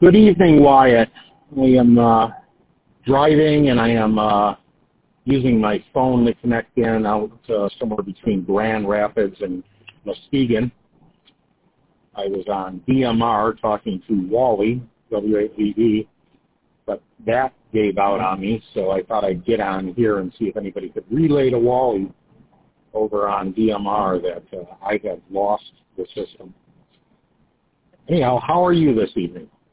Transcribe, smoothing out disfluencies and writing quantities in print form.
Good evening, Wyatt. I am driving, and I am using my phone to connect in out somewhere between Grand Rapids and Muskegon. I was on DMR talking to Wally, W-A-L-L-E, but that gave out on me, so I thought I'd get on here and see if anybody could relay to Wally over on DMR that I have lost the system. Anyhow, how are you this evening?